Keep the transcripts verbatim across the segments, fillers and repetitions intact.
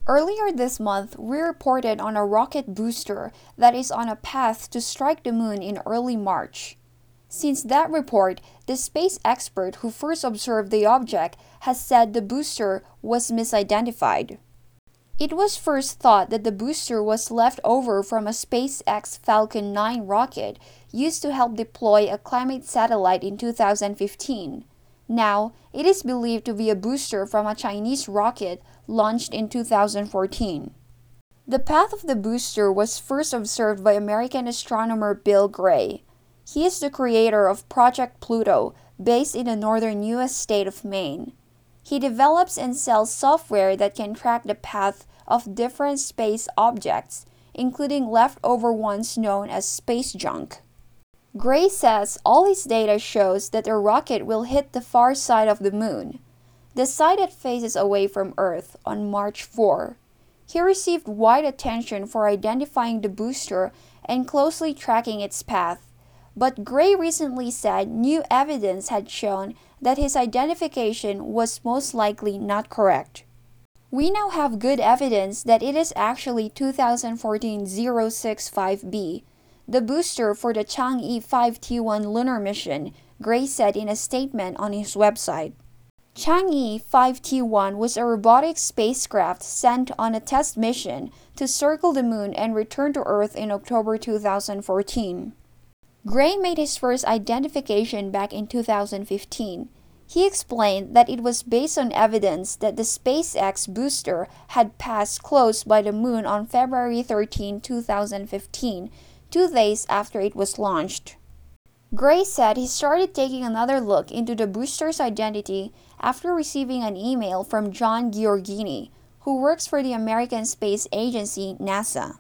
Earlier this month, we reported on a rocket booster that is on a path to strike the moon in early March. Since that report, the space expert who first observed the object has said the booster was misidentified. It was first thought that the booster was left over from a SpaceX Falcon nine rocket used to help deploy a climate satellite in two thousand fifteen. Now, it is believed to be a booster from a Chinese rocket launched in two thousand fourteen. The path of the booster was first observed by American astronomer Bill Gray. He is the creator of Project Pluto, based in the northern U S state of Maine. He develops and sells software that can track the path of different space objects, including leftover ones known as space junk. Gray says all his data shows that the rocket will hit the far side of the moon, the side that faces away from Earth, on March fourth. He received wide attention for identifying the booster and closely tracking its path, but Gray recently said new evidence had shown that his identification was most likely not correct. We now have good evidence that it is actually two thousand fourteen oh six five b, the booster for the Chang'e five T one lunar mission, Gray said in a statement on his website. Chang'e five T one was a robotic spacecraft sent on a test mission to circle the moon and return to Earth in October two thousand fourteen. Gray made his first identification back in two thousand fifteen. He explained that it was based on evidence that the SpaceX booster had passed close by the moon on February thirteenth, two thousand fifteen, two days after it was launched. Gray said he started taking another look into the booster's identity after receiving an email from John Giorgini, who works for the American Space Agency, NASA.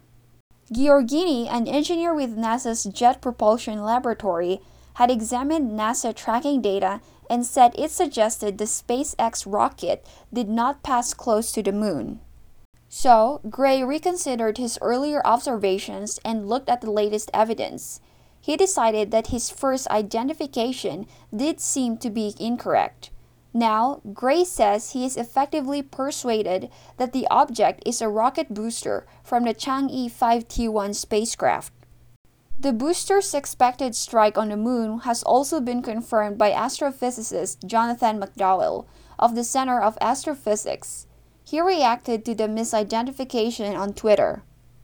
Giorgini, an engineer with NASA's Jet Propulsion Laboratory, had examined NASA tracking data and said it suggested the SpaceX rocket did not pass close to the moon. So, Gray reconsidered his earlier observations and looked at the latest evidence. He decided that his first identification did seem to be incorrect. Now, Gray says he is effectively persuaded that the object is a rocket booster from the Chang'e five T one spacecraft. The booster's expected strike on the moon has also been confirmed by astrophysicist Jonathan McDowell of the Center of Astrophysics. He reacted to the misidentification on Twitter.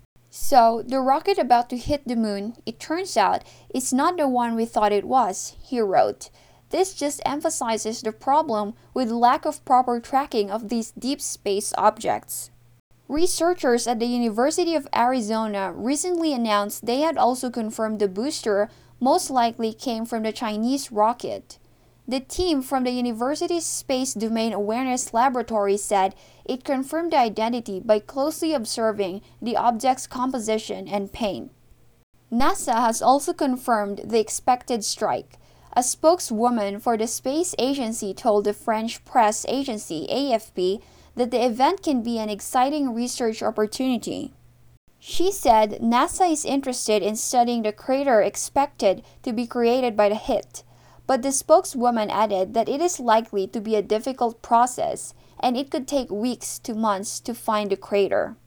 So, the rocket about to hit the moon, it turns out, is not the one we thought it was, he wrote. This just emphasizes the problem with lack of proper tracking of these deep space objects. Researchers at the University of Arizona recently announced they had also confirmed the booster most likely came from the Chinese rocket. The team from the university's Space Domain Awareness Laboratory said it confirmed the identity by closely observing the object's composition and paint. NASA has also confirmed the expected strike. A spokeswoman for the space agency told the French press agency A F P that the event can be an exciting research opportunity. She said NASA is interested in studying the crater expected to be created by the hit, but the spokeswoman added that it is likely to be a difficult process and it could take weeks to months to find the crater.